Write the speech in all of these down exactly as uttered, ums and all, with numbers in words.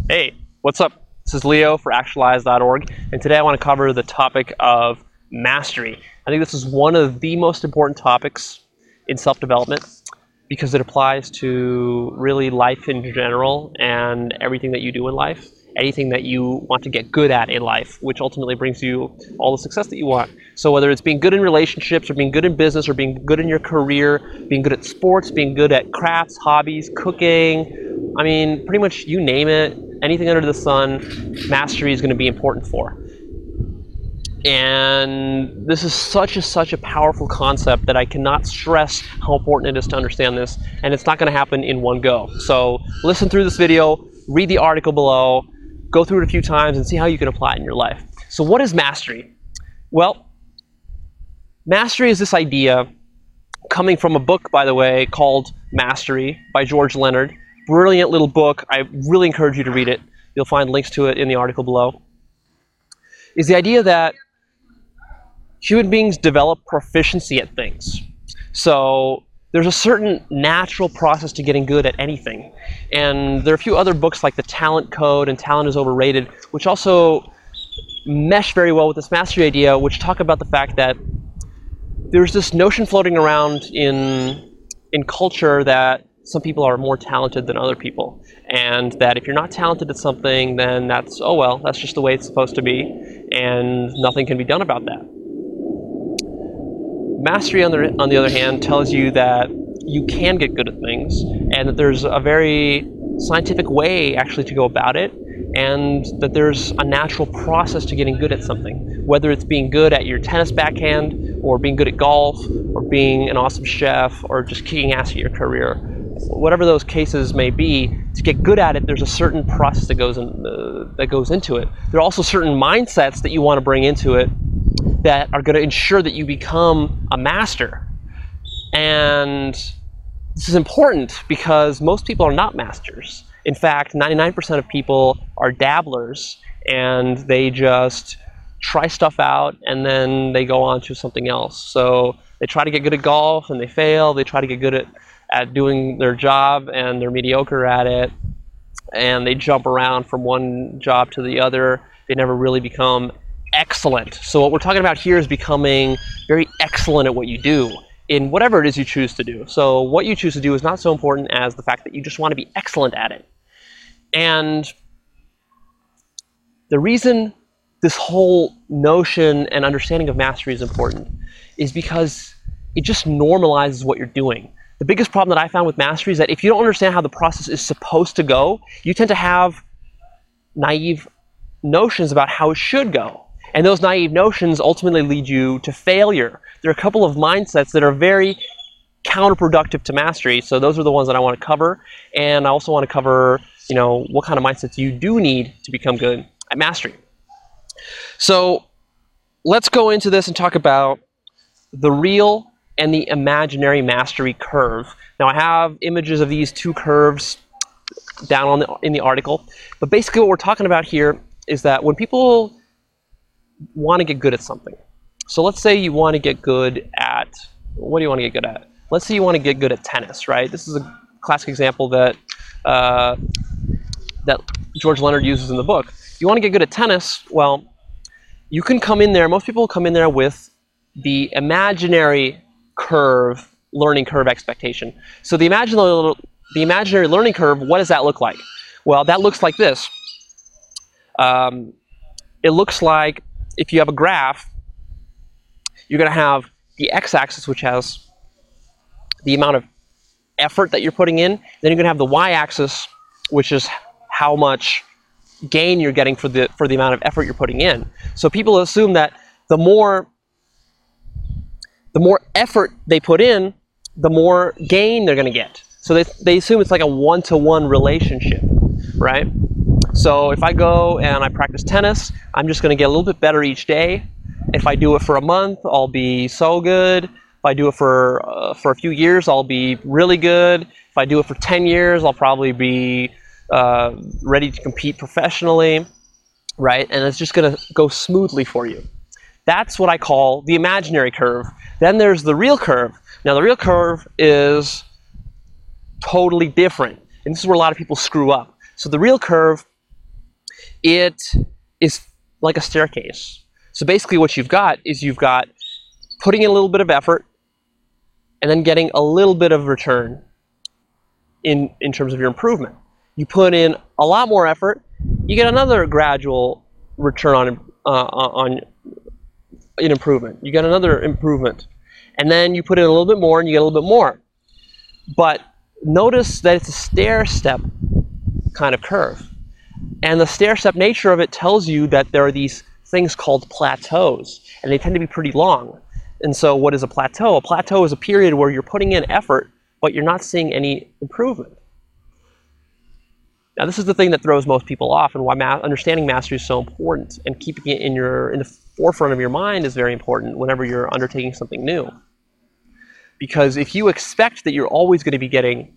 Hey, what's up? This is Leo for Actualize dot org, and today I want to cover the topic of mastery. I think this is one of the most important topics in self-development because it applies to really life in general and everything that you do in life, anything that you want to get good at in life, which ultimately brings you all the success that you want. So whether it's being good in relationships or being good in business or being good in your career, being good at sports, being good at crafts, hobbies, cooking, I mean, pretty much you name it, anything under the sun, mastery is going to be important for. And this is such a such a powerful concept that I cannot stress how important it is to understand this, and it's not going to happen in one go. So listen through this video, read the article below, go through it a few times and see how you can apply it in your life. So what is mastery? Well, mastery is this idea coming from a book, by the way, called Mastery by George Leonard. Brilliant little book. I really encourage you to read it. You'll find links to it in the article below. Is the idea that human beings develop proficiency at things. So there's a certain natural process to getting good at anything. And there are a few other books like The Talent Code and Talent is Overrated, which also mesh very well with this mastery idea, which talk about the fact that there's this notion floating around in, in culture that some people are more talented than other people. And that if you're not talented at something, then that's, oh well, that's just the way it's supposed to be, and nothing can be done about that. Mastery, on the, on the other hand, tells you that you can get good at things, and that there's a very scientific way actually to go about it, and that there's a natural process to getting good at something. Whether it's being good at your tennis backhand, or being good at golf, or being an awesome chef, or just kicking ass at your career. Whatever those cases may be, to get good at it, there's a certain process that goes, in, uh, that goes into it. There are also certain mindsets that you want to bring into it that are going to ensure that you become a master. And this is important because most people are not masters. In fact, ninety-nine percent of people are dabblers, and they just try stuff out and then they go on to something else. So they try to get good at golf and they fail. They try to get good at, at doing their job and they're mediocre at it. And they jump around from one job to the other. They never really become excellent. So what we're talking about here is becoming very excellent at what you do in whatever it is you choose to do. So what you choose to do is not so important as the fact that you just want to be excellent at it. And the reason this whole notion and understanding of mastery is important is because it just normalizes what you're doing. The biggest problem that I found with mastery is that if you don't understand how the process is supposed to go, you tend to have naive notions about how it should go. And those naive notions ultimately lead you to failure. There are a couple of mindsets that are very counterproductive to mastery. So those are the ones that I want to cover. And I also want to cover, you know, what kind of mindsets you do need to become good at mastery. So let's go into this and talk about the real and the imaginary mastery curve. Now I have images of these two curves down on the, in the article. But basically what we're talking about here is that when people want to get good at something. So let's say you want to get good at, what do you want to get good at? Let's say you want to get good at tennis, right? This is a classic example that uh, that George Leonard uses in the book. You want to get good at tennis, well, you can come in there, most people come in there with the imaginary curve, learning curve expectation. So the imaginary, the imaginary learning curve, what does that look like? Well, that looks like this. Um, it looks like if you have a graph, you're going to have the x-axis, which has the amount of effort that you're putting in. Then you're going to have the y-axis, which is how much gain you're getting for the for the amount of effort you're putting in. So people assume that the more the more effort they put in, the more gain they're going to get. So they they assume it's like a one-to-one relationship, right? So if I go and I practice tennis, I'm just going to get a little bit better each day. If I do it for a month, I'll be so good. If I do it for uh, for a few years, I'll be really good. If I do it for ten years, I'll probably be uh, ready to compete professionally, right? And it's just going to go smoothly for you. That's what I call the imaginary curve. Then there's the real curve. Now the real curve is totally different, and this is where a lot of people screw up. So the real curve it is like a staircase. So basically what you've got is you've got putting in a little bit of effort and then getting a little bit of return in, in terms of your improvement. You put in a lot more effort, you get another gradual return on, uh, on an improvement. You get another improvement. And then you put in a little bit more and you get a little bit more. But notice that it's a stair-step kind of curve. And the stair-step nature of it tells you that there are these things called plateaus, and they tend to be pretty long. And so what is a plateau? A plateau is a period where you're putting in effort, but you're not seeing any improvement. Now, this is the thing that throws most people off, and why ma understanding mastery is so important, and keeping it in your in the forefront of your mind is very important whenever you're undertaking something new. Because if you expect that you're always going to be getting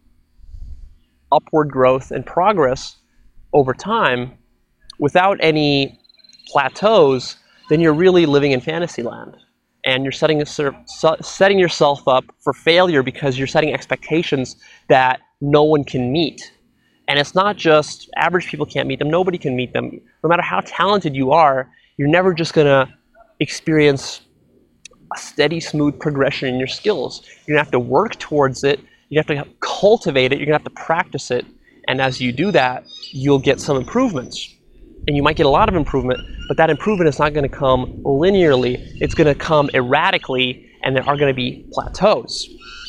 upward growth and progress over time without any plateaus, then you're really living in fantasy land. And you're setting, setting yourself up for failure because you're setting expectations that no one can meet. And it's not just average people can't meet them, nobody can meet them. No matter how talented you are, you're never just going to experience a steady, smooth progression in your skills. You're going to have to work towards it. You have to cultivate it. You're going to have to practice it. And as you do that, you'll get some improvements. And you might get a lot of improvement, but that improvement is not going to come linearly. It's going to come erratically, and there are going to be plateaus.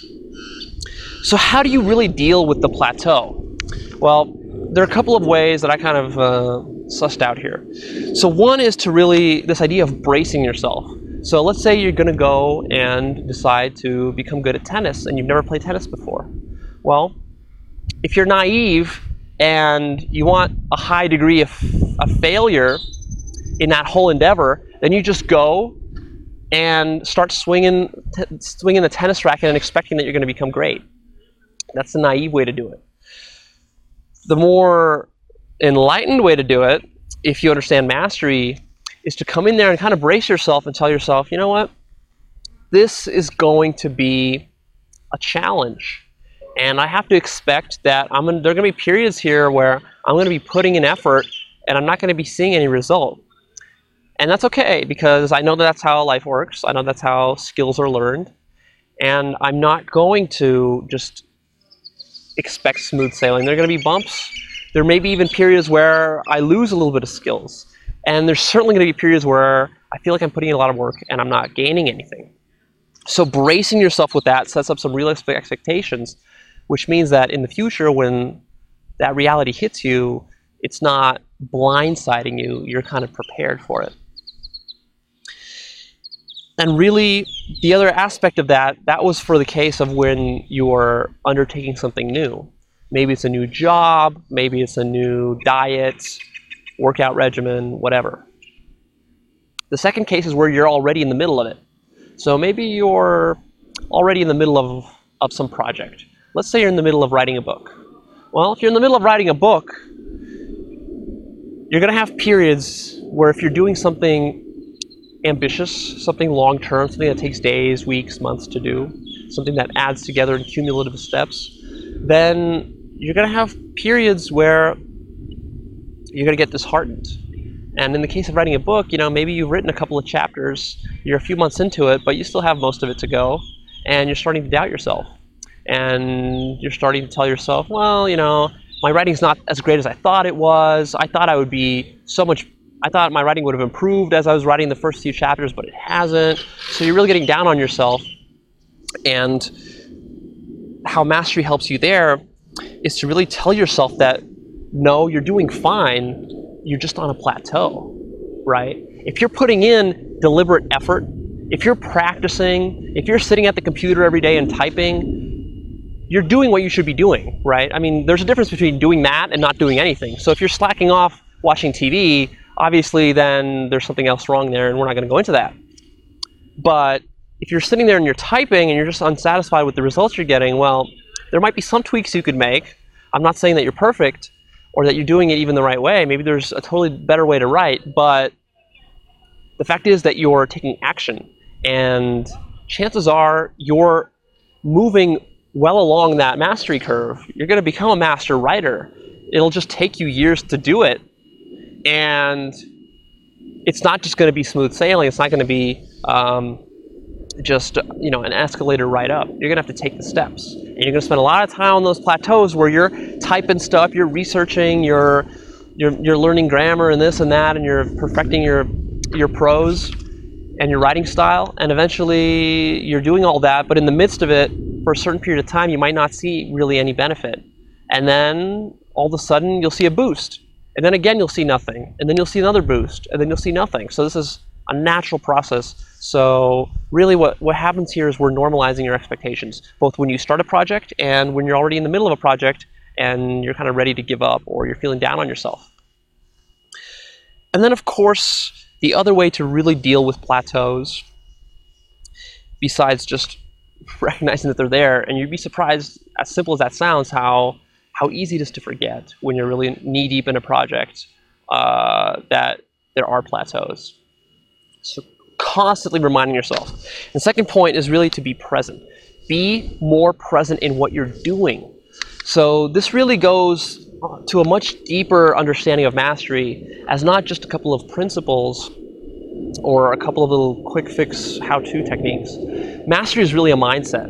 So how do you really deal with the plateau? Well, there are a couple of ways that I kind of uh, sussed out here. So one is to really, this idea of bracing yourself. So let's say you're going to go and decide to become good at tennis, and you've never played tennis before. Well, if you're naive and you want a high degree of, of failure in that whole endeavor, then you just go and start swinging, t swinging the tennis racket and expecting that you're going to become great. That's the naive way to do it. The more enlightened way to do it, if you understand mastery, is to come in there and kind of brace yourself and tell yourself, you know what, this is going to be a challenge. And I have to expect that I'm gonna, there are going to be periods here where I'm going to be putting in effort and I'm not going to be seeing any result. And that's okay, because I know that that's how life works. I know that's how skills are learned. And I'm not going to just expect smooth sailing. There are going to be bumps. There may be even periods where I lose a little bit of skills. And there's certainly going to be periods where I feel like I'm putting in a lot of work and I'm not gaining anything. So bracing yourself with that sets up some realistic expectations, which means that in the future, when that reality hits you, it's not blindsiding you. You're kind of prepared for it. And really, the other aspect of that, that was for the case of when you're undertaking something new. Maybe it's a new job, maybe it's a new diet, workout regimen, whatever. The second case is where you're already in the middle of it. So maybe you're already in the middle of, of some project. Let's say you're in the middle of writing a book. Well, if you're in the middle of writing a book, you're going to have periods where if you're doing something ambitious, something long-term, something that takes days, weeks, months to do, something that adds together in cumulative steps, then you're going to have periods where you're going to get disheartened. And in the case of writing a book, you know, maybe you've written a couple of chapters, you're a few months into it, but you still have most of it to go, and you're starting to doubt yourself. And you're starting to tell yourself, well, you know, my writing's not as great as I thought it was. I thought I would be so much, I thought my writing would have improved as I was writing the first few chapters, but it hasn't. So you're really getting down on yourself. And how mastery helps you there is to really tell yourself that, no, you're doing fine. You're just on a plateau, right? If you're putting in deliberate effort, if you're practicing, if you're sitting at the computer every day and typing, you're doing what you should be doing, right? I mean, there's a difference between doing that and not doing anything. So if you're slacking off watching T V, obviously then there's something else wrong there, and we're not going to go into that. But if you're sitting there and you're typing and you're just unsatisfied with the results you're getting, well, there might be some tweaks you could make. I'm not saying that you're perfect or that you're doing it even the right way. Maybe there's a totally better way to write, but the fact is that you're taking action, and chances are you're moving well along that mastery curve. You're going to become a master writer. It'll just take you years to do it, And it's not just going to be smooth sailing. It's not going to be um, just you know an escalator right up. You're going to have to take the steps. And you're going to spend a lot of time on those plateaus where you're typing stuff, you're researching, you're, you're, you're learning grammar and this and that, and you're perfecting your, your prose and your writing style. And eventually you're doing all that, but in the midst of it, for a certain period of time, you might not see really any benefit. And then all of a sudden you'll see a boost. And then again, you'll see nothing. And then you'll see another boost. And then you'll see nothing. So this is a natural process. So really what, what happens here is we're normalizing your expectations, both when you start a project and when you're already in the middle of a project and you're kind of ready to give up or you're feeling down on yourself. And then, of course, the other way to really deal with plateaus, besides just recognizing that they're there, and you'd be surprised, as simple as that sounds, how how easy it is to forget when you're really knee-deep in a project uh, that there are plateaus. So constantly reminding yourself. The second point is really to be present. Be more present in what you're doing. So this really goes to a much deeper understanding of mastery as not just a couple of principles or a couple of little quick fix how-to techniques. Mastery is really a mindset.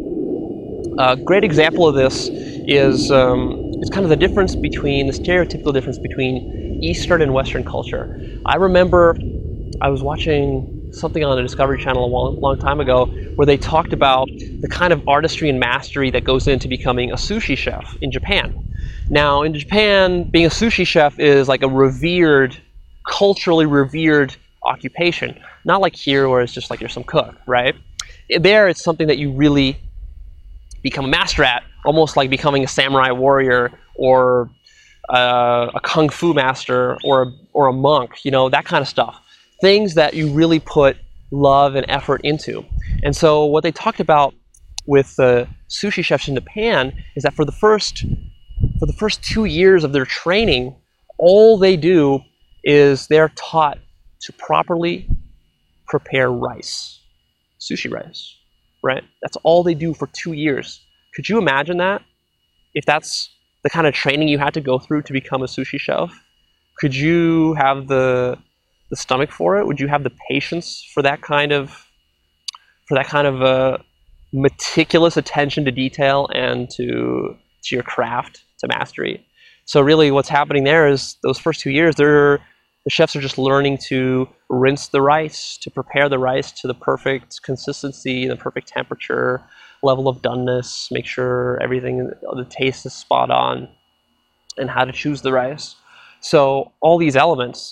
A great example of this is um, it's kind of the difference between, the stereotypical difference between Eastern and Western culture. I remember I was watching something on the Discovery Channel a long, long time ago where they talked about the kind of artistry and mastery that goes into becoming a sushi chef in Japan. Now, in Japan, being a sushi chef is like a revered, culturally revered occupation. Not like here where it's just like you're some cook, right? There, it's something that you really become a master at, almost like becoming a samurai warrior or uh, a kung fu master or a, or a monk, you know, that kind of stuff. Things that you really put love and effort into. And so what they talked about with the sushi chefs in Japan is that for the first for the first two years of their training, all they do is they're taught to properly prepare rice, sushi rice, right? That's all they do for two years. Could you imagine that? If that's the kind of training you had to go through to become a sushi chef, could you have the the stomach for it? Would you have the patience for that kind of for that kind of uh, meticulous attention to detail and to to your craft, to mastery? So really, what's happening there is those first two years, they're the chefs are just learning to rinse the rice, to prepare the rice to the perfect consistency, the perfect temperature, level of doneness, make sure everything, the taste is spot on, and how to choose the rice. So all these elements.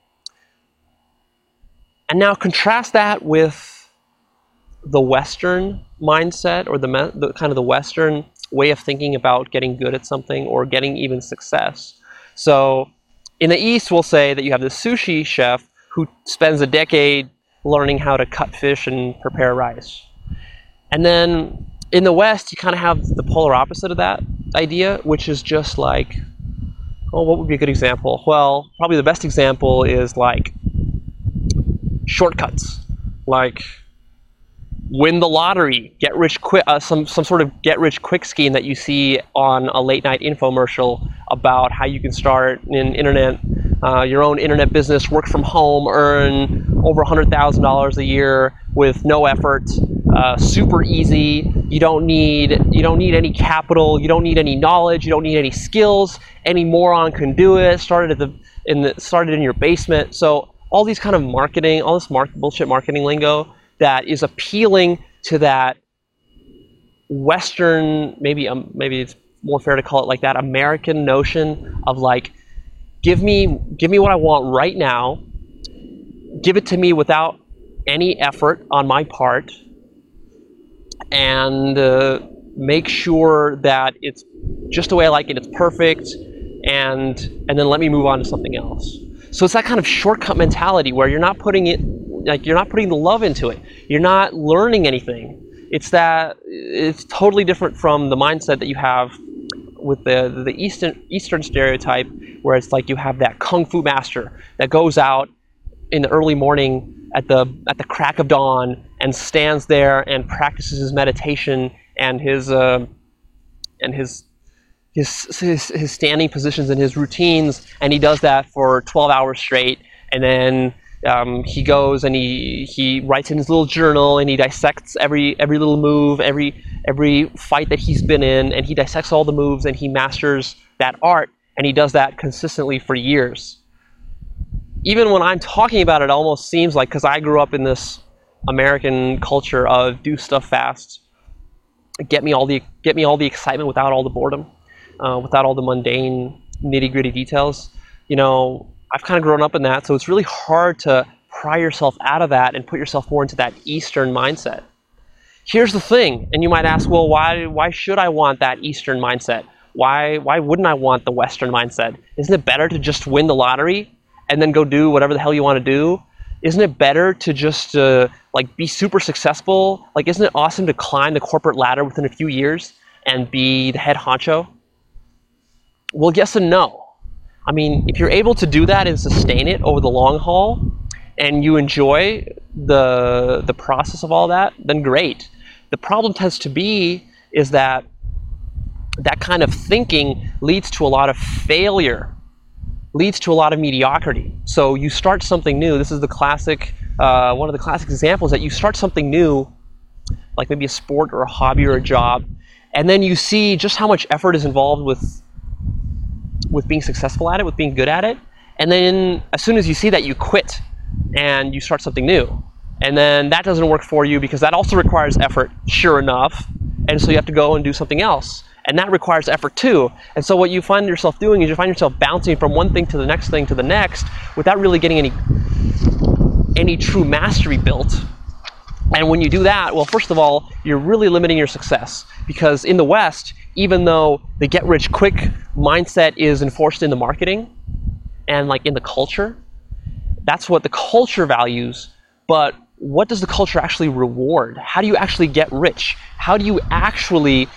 And now contrast that with the Western mindset, or the, the kind of the Western way of thinking about getting good at something or getting even success. So in the East, we'll say that you have the sushi chef who spends a decade learning how to cut fish and prepare rice. And then in the West, you kind of have the polar opposite of that idea, which is just like, oh, what would be a good example? Well, probably the best example is like shortcuts, like win the lottery, get rich quick, uh, some some sort of get rich quick scheme that you see on a late night infomercial about how you can start an internet, uh, your own internet business, work from home, earn over one hundred thousand dollars a year with no effort, uh, super easy. You don't need you don't need any capital, you don't need any knowledge, you don't need any skills. Any moron can do it. Started at the in the started in your basement. So all these kind of marketing, all this mark, bullshit marketing lingo that is appealing to that Western, maybe um, maybe it's more fair to call it like that, American notion of like, give me give me what I want right now, give it to me without any effort on my part, and uh, make sure that it's just the way I like it, it's perfect, and and then let me move on to something else. So it's that kind of shortcut mentality where you're not putting it, like you're not putting the love into it. You're not learning anything. It's that it's totally different from the mindset that you have with the the Eastern Eastern stereotype, where it's like you have that kung fu master that goes out in the early morning at the at the crack of dawn and stands there and practices his meditation and his uh, and his his, his, his standing positions and his routines, and he does that for twelve hours straight, and then um, he goes and he, he writes in his little journal, and he dissects every, every little move, every, every fight that he's been in, and he dissects all the moves, and he masters that art, and he does that consistently for years. Even when I'm talking about it, it almost seems like, because I grew up in this American culture of do stuff fast, get me all the get me all the excitement without all the boredom, uh, without all the mundane nitty-gritty details. You know, I've kind of grown up in that, so it's really hard to pry yourself out of that and put yourself more into that Eastern mindset. Here's the thing, and you might ask, well, why why should I want that Eastern mindset? Why why wouldn't I want the Western mindset? Isn't it better to just win the lottery and then go do whatever the hell you want to do? Isn't it better to just uh, like be super successful? Like, isn't it awesome to climb the corporate ladder within a few years and be the head honcho? Well, yes and no. I mean, if you're able to do that and sustain it over the long haul, and you enjoy the the process of all that, then great. The problem tends to be is that that kind of thinking leads to a lot of failure, leads to a lot of mediocrity. So you start something new. This is the classic, uh, one of the classic examples that you start something new, like maybe a sport or a hobby or a job, and then you see just how much effort is involved with with being successful at it, with being good at it, and then as soon as you see that, you quit and you start something new. And then that doesn't work for you because that also requires effort, sure enough, and so you have to go and do something else. And that requires effort too. And so what you find yourself doing is you find yourself bouncing from one thing to the next thing to the next without really getting any any true mastery built. And when you do that, well, first of all, you're really limiting your success. Because in the West, even though the get-rich-quick mindset is enforced in the marketing and like in the culture, that's what the culture values. But what does the culture actually reward? How do you actually get rich? How do you actually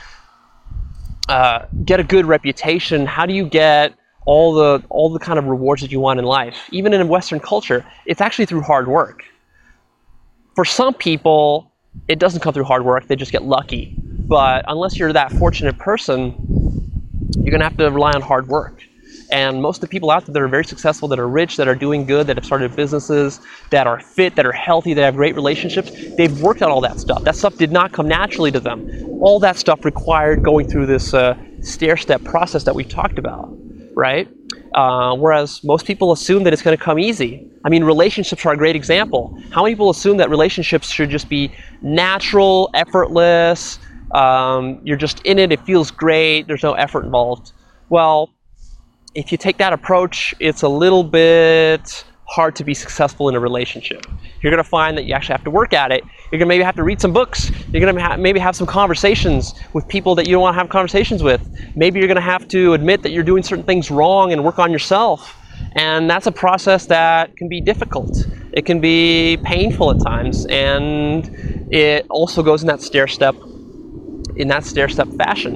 Uh, get a good reputation? How do you get all the all the kind of rewards that you want in life? Even in a Western culture, it's actually through hard work. For some people, it doesn't come through hard work, they just get lucky. But unless you're that fortunate person, you're gonna have to rely on hard work. And most of the people out there that are very successful, that are rich, that are doing good, that have started businesses, that are fit, that are healthy, that have great relationships, they've worked on all that stuff. That stuff did not come naturally to them. All that stuff required going through this uh, stair-step process that we talked about, right? Uh, whereas most people assume that it's going to come easy. I mean, relationships are a great example. How many people assume that relationships should just be natural, effortless, um, you're just in it, it feels great, there's no effort involved? Well, if you take that approach, it's a little bit hard to be successful in a relationship. You're going to find that you actually have to work at it. You're going to maybe have to read some books. You're going to ha maybe have some conversations with people that you don't want to have conversations with. Maybe you're going to have to admit that you're doing certain things wrong and work on yourself. And that's a process that can be difficult. It can be painful at times, and it also goes in that stair step, in that stair step fashion.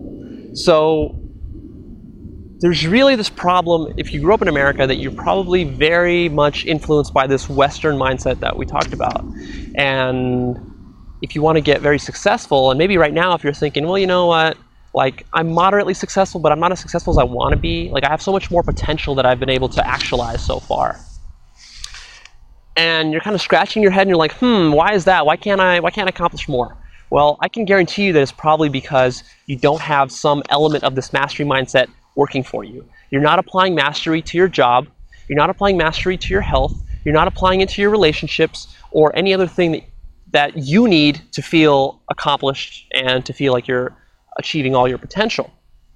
So there's really this problem, if you grew up in America, that you're probably very much influenced by this Western mindset that we talked about. And if you want to get very successful, and maybe right now if you're thinking, well, you know what, like I'm moderately successful, but I'm not as successful as I want to be. Like I have so much more potential that I've been able to actualize so far. And you're kind of scratching your head and you're like, hmm, why is that? Why can't I, why can't I accomplish more? Well, I can guarantee you that it's probably because you don't have some element of this mastery mindset working for you. You're not applying mastery to your job. You're not applying mastery to your health. You're not applying it to your relationships or any other thing that, that you need to feel accomplished and to feel like you're achieving all your potential.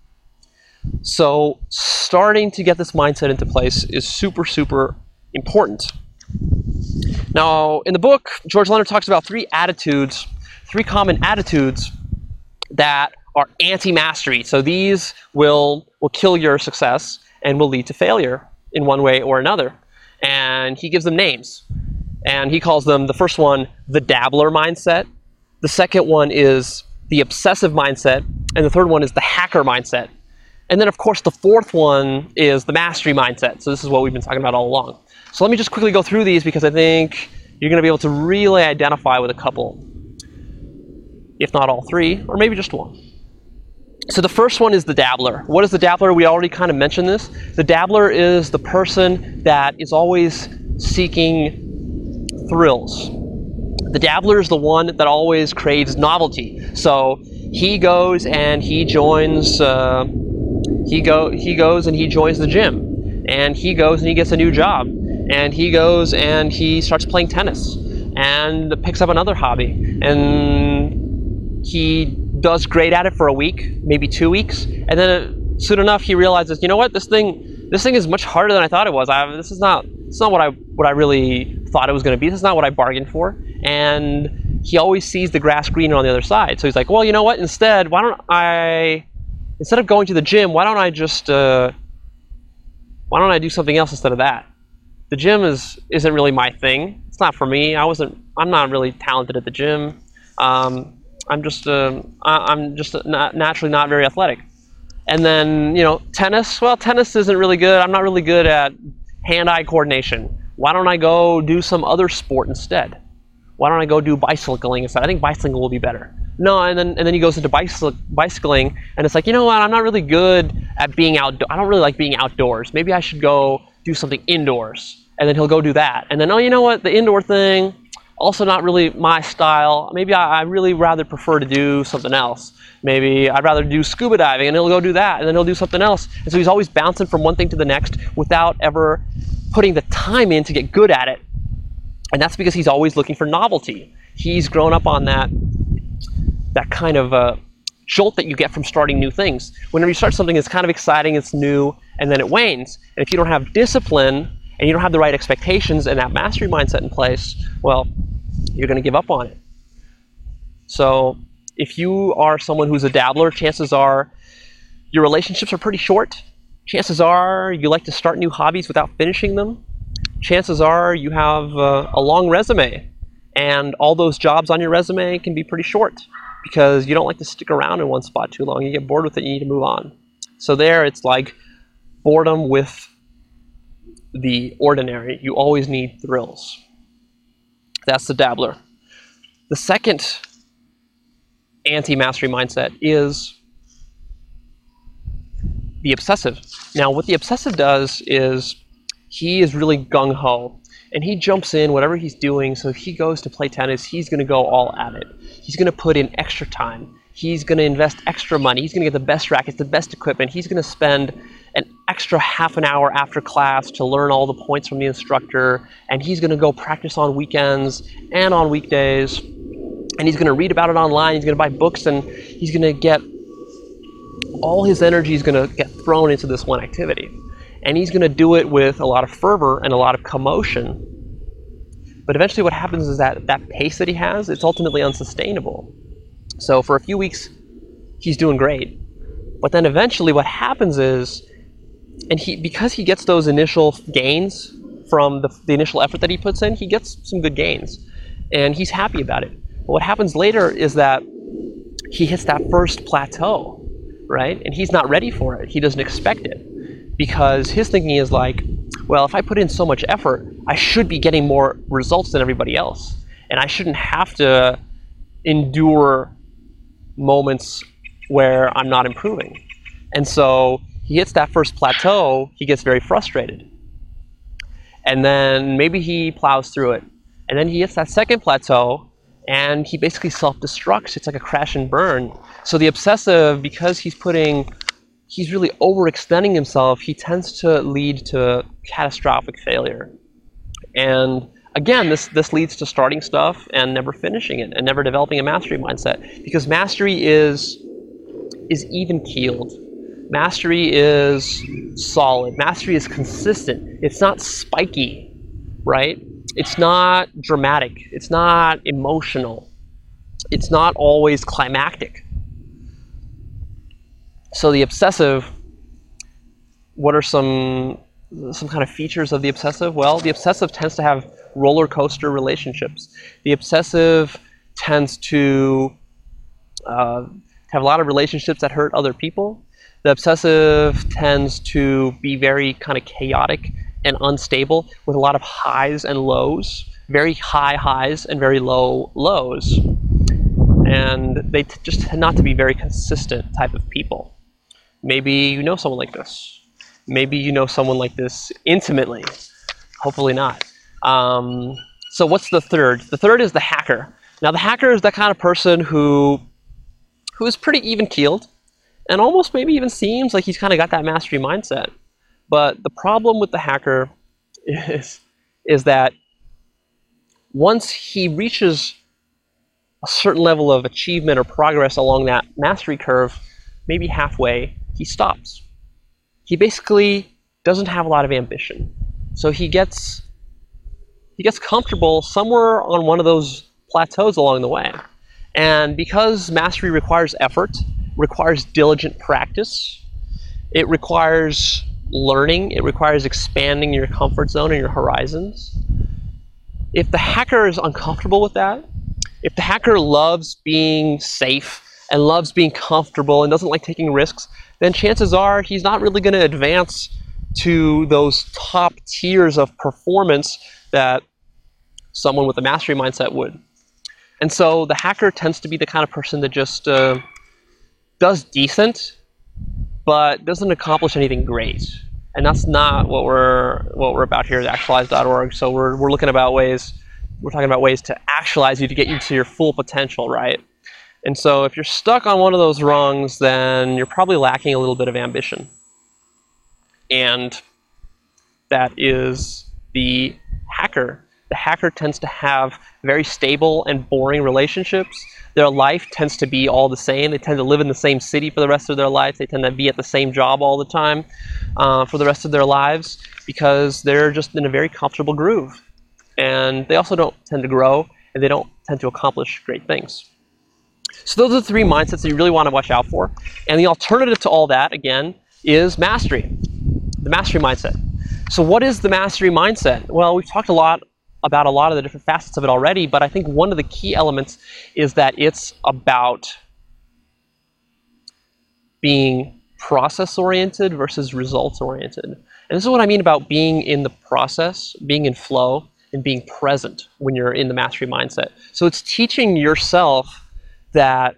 So starting to get this mindset into place is super, super important. Now, in the book, George Leonard talks about three attitudes, three common attitudes that are anti-mastery. So these will, will kill your success and will lead to failure in one way or another. And he gives them names. And he calls them, the first one, the dabbler mindset. The second one is the obsessive mindset. And the third one is the hacker mindset. And then, of course, the fourth one is the mastery mindset. So this is what we've been talking about all along. So let me just quickly go through these because I think you're going to be able to really identify with a couple, if not all three, or maybe just one. So the first one is the dabbler. What is the dabbler? We already kind of mentioned this. The dabbler is the person that is always seeking thrills. The dabbler is the one that always craves novelty. So he goes and he joins. Uh, he go. He goes and he joins the gym, and he goes and he gets a new job, and he goes and he starts playing tennis, and picks up another hobby, and he does great at it for a week, maybe two weeks, and then soon enough he realizes, you know what, this thing, this thing is much harder than I thought it was. I, this is not, it's not what I, what I really thought it was going to be. This is not what I bargained for. And he always sees the grass greener on the other side. So he's like, well, you know what? Instead, why don't I, instead of going to the gym, why don't I just, uh, why don't I do something else instead of that? The gym is isn't really my thing. It's not for me. I wasn't. I'm not really talented at the gym. Um, I'm just uh, I'm just not, naturally not very athletic. And then, you know, tennis. Well, tennis isn't really good. I'm not really good at hand-eye coordination. Why don't I go do some other sport instead? Why don't I go do bicycling instead? I think bicycling will be better. No, and then and then he goes into bicyc bicycling, and it's like, you know what? I'm not really good at being outdoors. I don't really like being outdoors. Maybe I should go do something indoors. And then he'll go do that. And then, oh, you know what? The indoor thing, also not really my style. Maybe I, I really rather prefer to do something else. Maybe I'd rather do scuba diving, and he'll go do that, and then he'll do something else. And so he's always bouncing from one thing to the next without ever putting the time in to get good at it. And that's because he's always looking for novelty. He's grown up on that, that kind of uh, jolt that you get from starting new things. Whenever you start something that's kind of exciting, it's new, and then it wanes. And if you don't have discipline, and you don't have the right expectations and that mastery mindset in place, well, you're going to give up on it. So if you are someone who's a dabbler, chances are your relationships are pretty short. Chances are you like to start new hobbies without finishing them. Chances are you have uh, a long resume, and all those jobs on your resume can be pretty short because you don't like to stick around in one spot too long. You get bored with it, you need to move on. So there, it's like boredom with the ordinary. You always need thrills. That's the dabbler. The second anti-mastery mindset is the obsessive. Now, what the obsessive does is he is really gung-ho, and he jumps in whatever he's doing. So if he goes to play tennis, he's going to go all at it. He's going to put in extra time. He's going to invest extra money. He's going to get the best rackets, the best equipment. He's going to spend an extra half an hour after class to learn all the points from the instructor, and he's going to go practice on weekends and on weekdays, and he's going to read about it online. He's going to buy books, and he's going to get all his energy is going to get thrown into this one activity, and he's going to do it with a lot of fervor and a lot of commotion. But eventually what happens is that that pace that he has, it's ultimately unsustainable. So for a few weeks he's doing great, but then eventually what happens is, and he, because he gets those initial gains from the, the initial effort that he puts in, he gets some good gains, and he's happy about it. But what happens later is that he hits that first plateau, right? And he's not ready for it. He doesn't expect it, because his thinking is like, well, if I put in so much effort, I should be getting more results than everybody else, and I shouldn't have to endure moments where I'm not improving. And so he hits that first plateau, he gets very frustrated. And then maybe he plows through it. And then he hits that second plateau, and he basically self-destructs. It's like a crash and burn. So the obsessive, because he's putting, he's really overextending himself, he tends to lead to catastrophic failure. And again, this, this leads to starting stuff and never finishing it, and never developing a mastery mindset. Because mastery is, is even-keeled. Mastery is solid. Mastery is consistent. It's not spiky, right? It's not dramatic. It's not emotional. It's not always climactic. So the obsessive, what are some, some kind of features of the obsessive? Well, the obsessive tends to have roller coaster relationships. The obsessive tends to uh, have a lot of relationships that hurt other people. The obsessive tends to be very kind of chaotic and unstable, with a lot of highs and lows, very high highs and very low lows. and they t just tend not to be very consistent type of people. Maybe you know someone like this. Maybe you know someone like this intimately. Hopefully not. Um, so what's the third? The third is the hacker. Now the hacker is that kind of person who who is pretty even-keeled and almost maybe even seems like he's kind of got that mastery mindset. But the problem with the hacker is, is that once he reaches a certain level of achievement or progress along that mastery curve, maybe halfway, he stops. He basically doesn't have a lot of ambition. So he gets, he gets comfortable somewhere on one of those plateaus along the way. And because mastery requires effort, requires diligent practice, it requires learning, it requires expanding your comfort zone and your horizons. If the hacker is uncomfortable with that, if the hacker loves being safe and loves being comfortable and doesn't like taking risks, then chances are he's not really going to advance to those top tiers of performance that someone with a mastery mindset would. And so the hacker tends to be the kind of person that just uh, does decent, but doesn't accomplish anything great. And that's not what we're what we're about here at actualize dot org. So we're we're looking about ways we're talking about ways to actualize you to get you to your full potential, right? And so if you're stuck on one of those rungs, then you're probably lacking a little bit of ambition. And that is the hacker. The hacker tends to have very stable and boring relationships. Their life tends to be all the same. They tend to live in the same city for the rest of their life. They tend to be at the same job all the time uh, for the rest of their lives because they're just in a very comfortable groove. And they also don't tend to grow, and they don't tend to accomplish great things. So those are the three mindsets that you really want to watch out for. And the alternative to all that, again, is mastery, the mastery mindset. So what is the mastery mindset? Well, we've talked a lot about a lot of the different facets of it already, but I think one of the key elements is that it's about being process-oriented versus results-oriented. And this is what I mean about being in the process, being in flow, and being present when you're in the mastery mindset. So it's teaching yourself that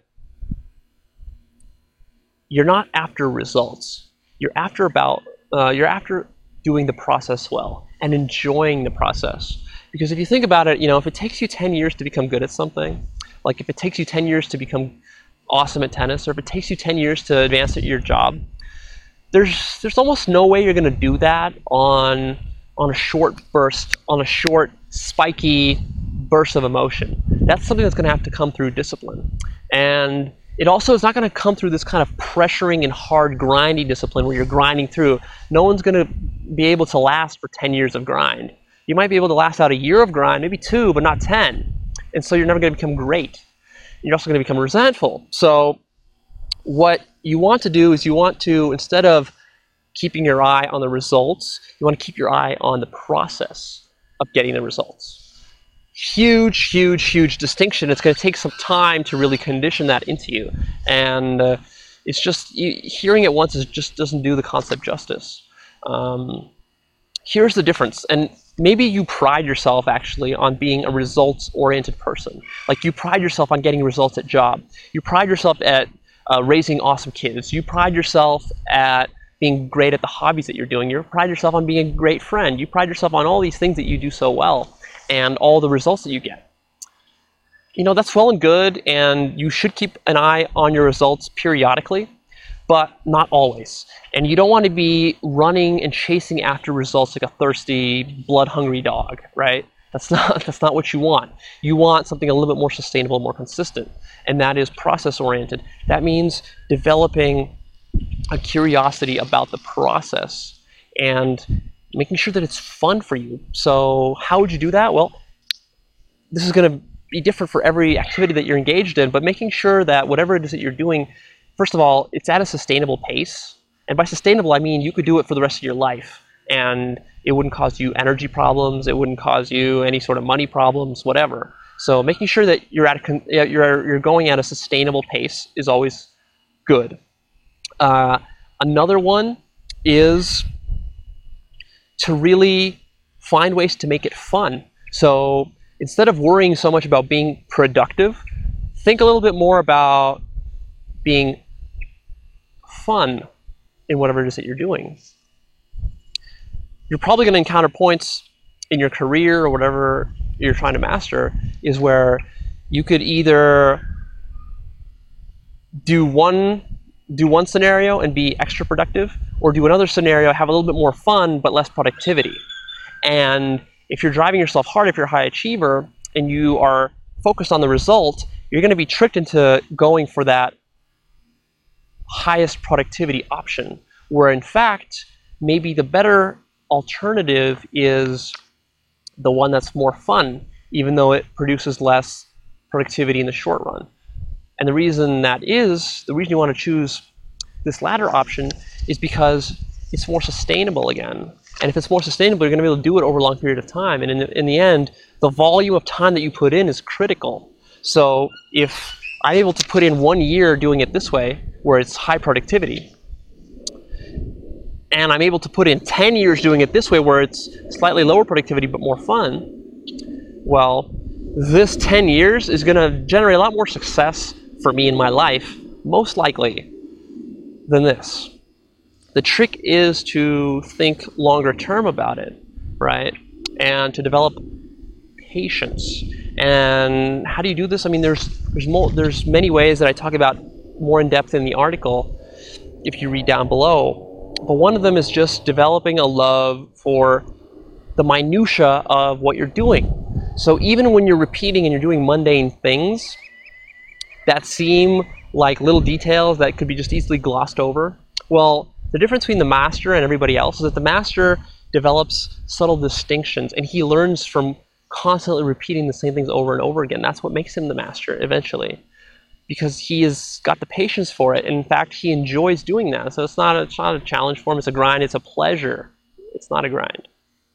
you're not after results. You're after about uh, you're after doing the process well and enjoying the process. Because if you think about it, you know, if it takes you ten years to become good at something, like if it takes you ten years to become awesome at tennis, or if it takes you ten years to advance at your job, there's there's almost no way you're going to do that on on a short burst, on a short spiky burst of emotion. That's something that's going to have to come through discipline. And it also is not going to come through this kind of pressuring and hard grinding discipline where you're grinding through. No one's going to be able to last for ten years of grind. You might be able to last out a year of grind, maybe two, but not ten. And so you're never going to become great. You're also going to become resentful. So what you want to do is you want to, instead of keeping your eye on the results, you want to keep your eye on the process of getting the results. Huge, huge, huge distinction. It's going to take some time to really condition that into you. And uh, it's just, you, hearing it once is just doesn't do the concept justice. Um, here's the difference. And maybe you pride yourself actually on being a results-oriented person. Like you pride yourself on getting results at job. You pride yourself at uh, raising awesome kids. You pride yourself at being great at the hobbies that you're doing. You pride yourself on being a great friend. You pride yourself on all these things that you do so well and all the results that you get. You know, that's well and good, and you should keep an eye on your results periodically, but not always. And you don't want to be running and chasing after results like a thirsty, blood-hungry dog, right? That's not, that's not what you want. You want something a little bit more sustainable, more consistent, and that is process-oriented. That means developing a curiosity about the process and making sure that it's fun for you. So how would you do that? Well, this is going to be different for every activity that you're engaged in, but making sure that whatever it is that you're doing, first of all, it's at a sustainable pace. And by sustainable, I mean you could do it for the rest of your life, and it wouldn't cause you energy problems, it wouldn't cause you any sort of money problems, whatever. So making sure that you're at a, you're you're going at a sustainable pace is always good. Uh, another one is to really find ways to make it fun. So instead of worrying so much about being productive, think a little bit more about being fun in whatever it is that you're doing. You're probably going to encounter points in your career or whatever you're trying to master is where you could either do one do one scenario and be extra productive, or do another scenario, have a little bit more fun but less productivity. And if you're driving yourself hard, if you're a high achiever and you are focused on the result, you're going to be tricked into going for that highest productivity option, where in fact maybe the better alternative is the one that's more fun, even though it produces less productivity in the short run. And the reason that is, the reason you want to choose this latter option is because it's more sustainable again. And if it's more sustainable, you're going to be able to do it over a long period of time. And in the, in the end, the volume of time that you put in is critical. So if I'm able to put in one year doing it this way, where it's high productivity, and I'm able to put in ten years doing it this way, where it's slightly lower productivity but more fun, well, this ten years is going to generate a lot more success for me in my life, most likely, than this. The trick is to think longer term about it, right? And to develop patience. And how do you do this? I mean, there's there's more, there's many ways that I talk about more in depth in the article if you read down below. But one of them is just developing a love for the minutia of what you're doing. So even when you're repeating and you're doing mundane things that seem like little details that could be just easily glossed over, well, the difference between the master and everybody else is that the master develops subtle distinctions, and he learns from constantly repeating the same things over and over again. That's what makes him the master eventually, because he has got the patience for it. And in fact, he enjoys doing that. So it's not a, it's not a challenge for him. It's a grind. It's a pleasure. It's not a grind.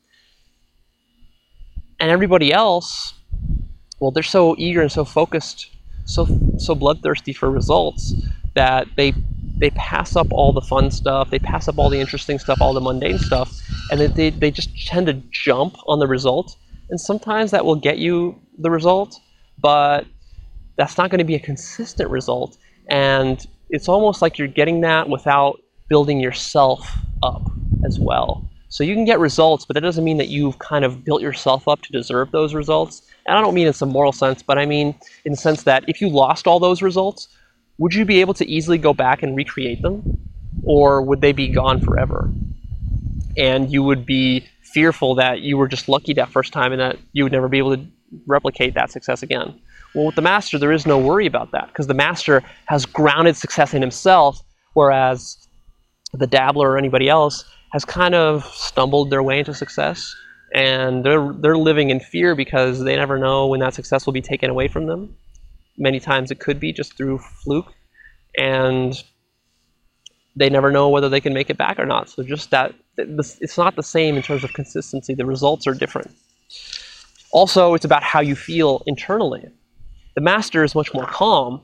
And everybody else, well, they're so eager and so focused, so so bloodthirsty for results that they they pass up all the fun stuff, they pass up all the interesting stuff, all the mundane stuff, and they, they, they just tend to jump on the result. And sometimes that will get you the result, but that's not going to be a consistent result. And it's almost like you're getting that without building yourself up as well. So you can get results, but that doesn't mean that you've kind of built yourself up to deserve those results. And I don't mean in some moral sense, but I mean in the sense that if you lost all those results, would you be able to easily go back and recreate them? Or would they be gone forever? And you would be fearful that you were just lucky that first time and that you would never be able to replicate that success again. Well, with the master, there is no worry about that, because the master has grounded success in himself, whereas the dabbler or anybody else has kind of stumbled their way into success, and they're they're living in fear because they never know when that success will be taken away from them. Many times it could be just through fluke, and they never know whether they can make it back or not. So just that, it's not the same in terms of consistency. The results are different. Also, it's about how you feel internally. The master is much more calm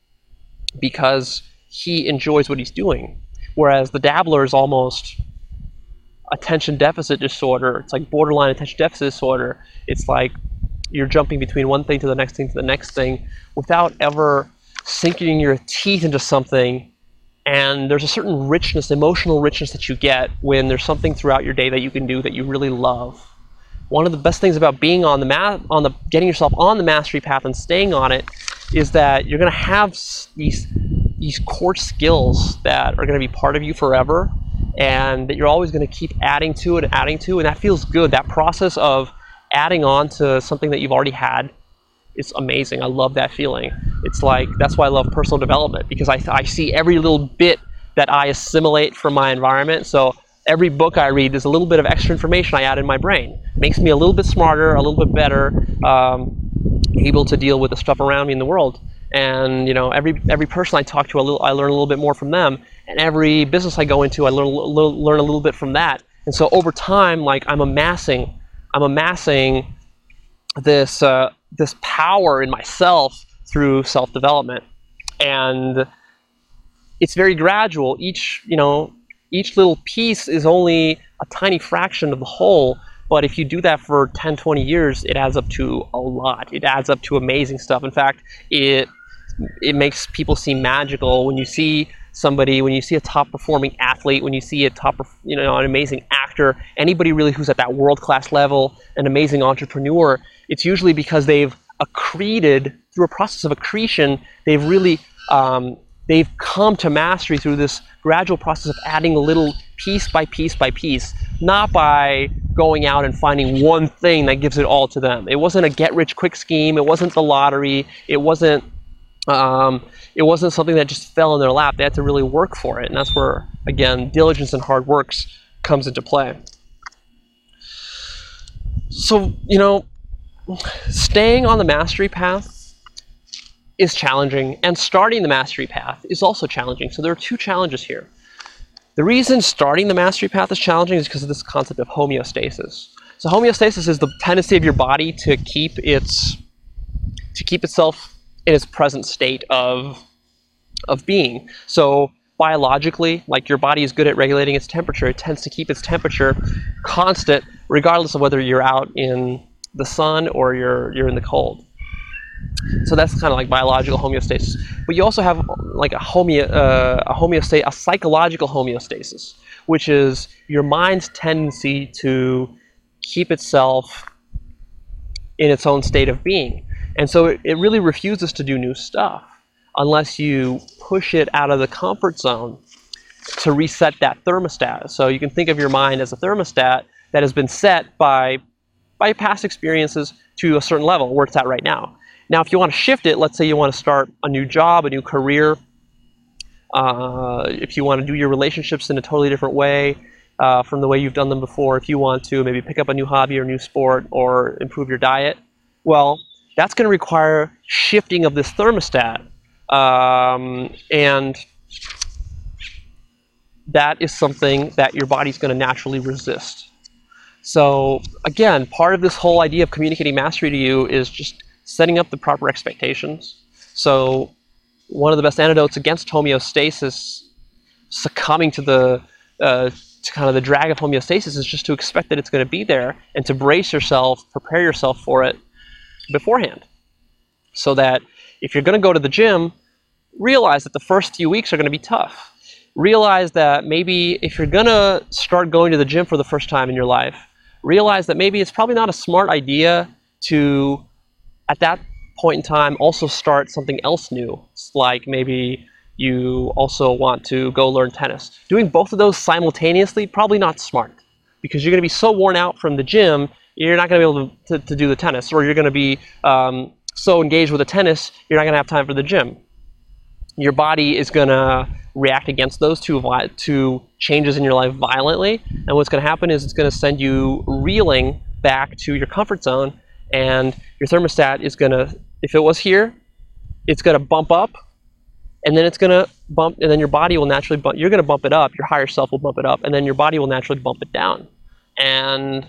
because he enjoys what he's doing, whereas the dabbler is almost attention deficit disorder. It's like borderline attention deficit disorder. It's like you're jumping between one thing to the next thing to the next thing without ever sinking your teeth into something. And there's a certain richness, emotional richness that you get when there's something throughout your day that you can do that you really love. One of the best things about being on the ma on the getting yourself on the mastery path and staying on it is that you're going to have these these core skills that are going to be part of you forever, and that you're always going to keep adding to it and adding to, and that feels good. That process of adding on to something that you've already had is amazing. I love that feeling. It's like, that's why I love personal development, because I, I see every little bit that I assimilate from my environment. So every book I read, there's a little bit of extra information I add in my brain. It makes me a little bit smarter, a little bit better, um, able to deal with the stuff around me in the world. And you know, every every person I talk to, a little, I learn a little bit more from them. And every business I go into, I learn a little, learn a little bit from that. And so over time, like I'm amassing, I'm amassing this uh, this power in myself through self-development, and it's very gradual. Each you know, each little piece is only a tiny fraction of the whole. But if you do that for ten, twenty years, it adds up to a lot. It adds up to amazing stuff. In fact, it it makes people seem magical. When you see somebody, when you see a top performing athlete, when you see a top, you know, an amazing actor, anybody really who's at that world class level, an amazing entrepreneur, it's usually because they've accreted through a process of accretion. They've really um, they've come to mastery through this gradual process of adding a little piece by piece by piece, not by going out and finding one thing that gives it all to them. It wasn't a get rich quick scheme. It wasn't the lottery. It wasn't um, it wasn't something that just fell in their lap. They had to really work for it, and that's where, again, diligence and hard work comes into play. So, you know, staying on the mastery path is challenging, and starting the mastery path is also challenging. So there are two challenges here. The reason starting the mastery path is challenging is because of this concept of homeostasis. So homeostasis is the tendency of your body to keep its to keep itself in its present state of of being. So biologically, like your body is good at regulating its temperature. It tends to keep its temperature constant, regardless of whether you're out in the sun or you're you're in the cold. So that's kind of like biological homeostasis. But you also have like a homeo uh, a homeostasis, a psychological homeostasis, which is your mind's tendency to keep itself in its own state of being. And so it, it really refuses to do new stuff unless you push it out of the comfort zone to reset that thermostat. So you can think of your mind as a thermostat that has been set by by past experiences to a certain level where it's at right now. Now, if you want to shift it, let's say you want to start a new job, a new career, uh, if you want to do your relationships in a totally different way uh, from the way you've done them before, if you want to maybe pick up a new hobby or new sport or improve your diet, well, that's going to require shifting of this thermostat. Um, and that is something that your body's going to naturally resist. So again, part of this whole idea of communicating mastery to you is just setting up the proper expectations. So one of the best antidotes against homeostasis, succumbing to the uh, to kind of the drag of homeostasis, is just to expect that it's going to be there and to brace yourself, prepare yourself for it beforehand. So that if you're going to go to the gym, realize that the first few weeks are going to be tough. Realize that maybe if you're going to start going to the gym for the first time in your life, realize that maybe it's probably not a smart idea to, at that point in time, also start something else new. It's like maybe you also want to go learn tennis. Doing both of those simultaneously, probably not smart, because you're going to be so worn out from the gym, you're not going to be able to, to, to do the tennis, or you're going to be um, so engaged with the tennis, you're not going to have time for the gym. Your body is going to react against those two, two changes in your life violently, and what's going to happen is it's going to send you reeling back to your comfort zone, and your thermostat is going to, if it was here, it's going to bump up, and then it's going to bump, and then your body will naturally bump, you're going to bump it up, your higher self will bump it up, and then your body will naturally bump it down. And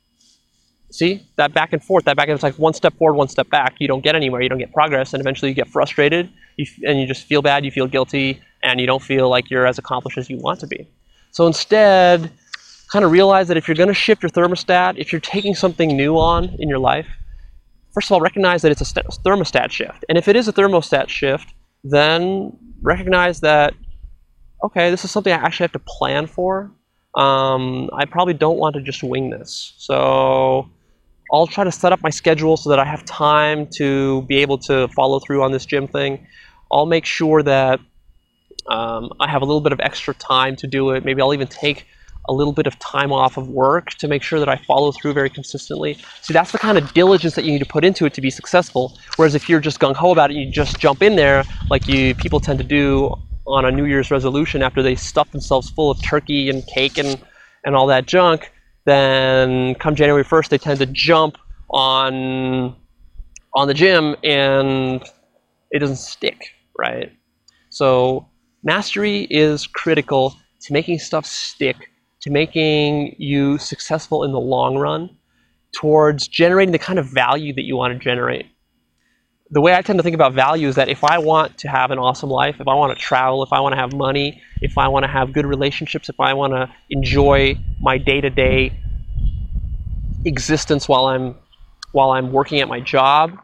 see, that back and forth, that back and forth, it's like one step forward, one step back. You don't get anywhere, you don't get progress, and eventually you get frustrated, you, and you just feel bad, you feel guilty, and you don't feel like you're as accomplished as you want to be. So instead, kind of realize that if you're going to shift your thermostat, if you're taking something new on in your life, first of all, recognize that it's a thermostat shift. And if it is a thermostat shift, then recognize that, okay, this is something I actually have to plan for. Um, I probably don't want to just wing this. So I'll try to set up my schedule so that I have time to be able to follow through on this gym thing. I'll make sure that um, I have a little bit of extra time to do it. Maybe I'll even take a little bit of time off of work to make sure that I follow through very consistently. See, that's the kind of diligence that you need to put into it to be successful. Whereas if you're just gung-ho about it, you just jump in there like you people tend to do on a New Year's resolution after they stuff themselves full of turkey and cake and, and all that junk, then come January first, they tend to jump on, on the gym and it doesn't stick, right? So mastery is critical to making stuff stick, to making you successful in the long run, towards generating the kind of value that you want to generate. The way I tend to think about value is that if I want to have an awesome life, if I want to travel, if I want to have money, if I want to have good relationships, if I want to enjoy my day-to-day existence while I'm while I'm working at my job,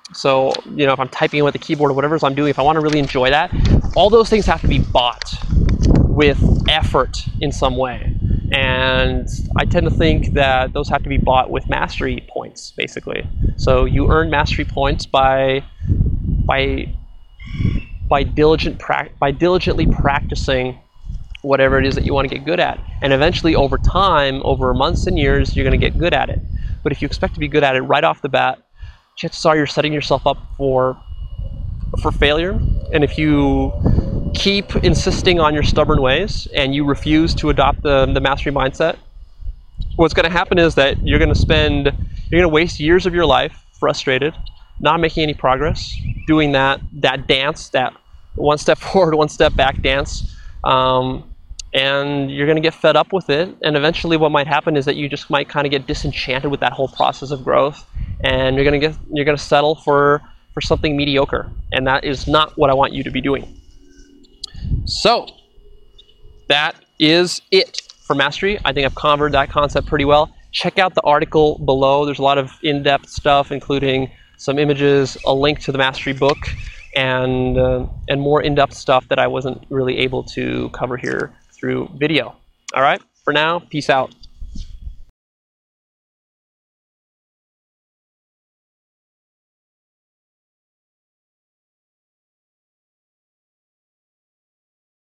So, you know, if I'm typing with the keyboard or whatever I'm doing, if I want to really enjoy that, all those things have to be bought with effort in some way. And I tend to think that those have to be bought with mastery points, basically. So you earn mastery points by by by diligent pra by diligently practicing whatever it is that you want to get good at. And eventually, over time, over months and years, you're going to get good at it. But if you expect to be good at it right off the bat, chances are you're setting yourself up for for failure. And if you keep insisting on your stubborn ways and you refuse to adopt the, the mastery mindset, what's going to happen is that you're going to spend, you're going to waste years of your life frustrated, not making any progress, doing that that dance, that one step forward, one step back dance, um, and you're going to get fed up with it. And eventually, what might happen is that you just might kind of get disenchanted with that whole process of growth, and you're going to get you're going to settle for for something mediocre, and that is not what I want you to be doing. So that is it for mastery. I think I've covered that concept pretty well. Check out the article below. There's a lot of in-depth stuff, including some images, a link to the mastery book, and uh, and more in-depth stuff that I wasn't really able to cover here through video. All right, for now, peace out.